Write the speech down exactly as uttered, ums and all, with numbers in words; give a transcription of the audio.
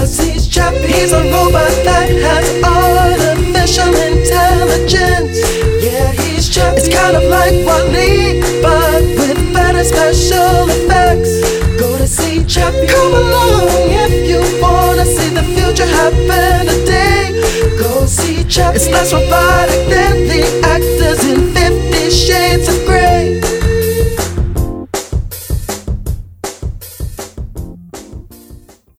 Cause he's Chappie. He's a robot that has artificial intelligence. Yeah, he's Chappie. It's kind of like Wall-E, but with better special effects. Go to see Chappie. Come along if you wanna see the future happen today. Go see Chappie. It's less robotic than the actors in